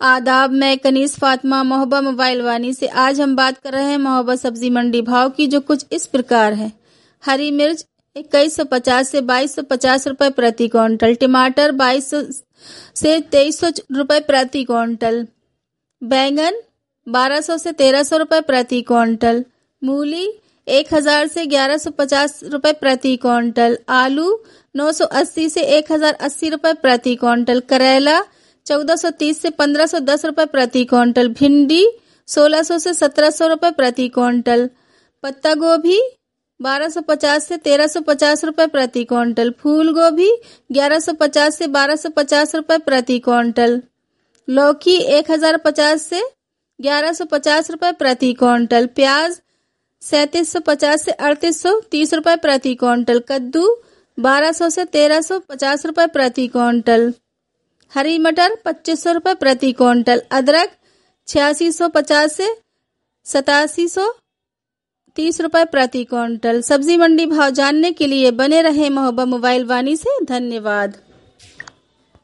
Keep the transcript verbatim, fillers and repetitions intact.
आदाब, मैं कनीस फातिमा मोहब्बा मोबाइल वानी से। आज हम बात कर रहे हैं मोहब्बा सब्जी मंडी भाव की, जो कुछ इस प्रकार है। हरी मिर्च इक्कीस सौ पचास से बाईस सौ पचास रुपए प्रति क्विंटल, टमाटर बाईस सौ से तेईस सौ रुपए प्रति क्विंटल, बैंगन बारह सौ से तेरह सौ रुपए प्रति क्विंटल, मूली एक हजार से ग्यारह सौ पचास रुपए प्रति क्विंटल, आलू नौ सौ अस्सी से एक हजार अस्सी रुपए प्रति क्विंटल, करेला चौदह सौ तीस से पंद्रह सौ दस रुपए प्रति क्विंटल, भिंडी सोलह सौ से सत्रह सौ रुपए प्रति क्विंटल, पत्ता गोभी बारह सौ पचास से तेरह सौ पचास रुपए प्रति क्विंटल, फूल गोभी ग्यारह सौ पचास से बारह सौ पचास रुपए प्रति क्विंटल, लौकी एक हजार पचास से ग्यारह सौ पचास रुपए प्रति क्विंटल, प्याज सैंतीस सौ पचास से अड़तीस सौ तीस रुपए प्रति क्विंटल, कद्दू बारह सौ से तेरह सौ पचास रुपए प्रति क्विंटल, हरी मटर पच्चीस सौ रुपए प्रति क्विंटल, अदरक छियासी सौ पचास से सतासी सौ तीस रुपए प्रति क्विंटल। सब्जी मंडी भाव जानने के लिए बने रहे मोहब्बा मोबाइल वानी से। धन्यवाद।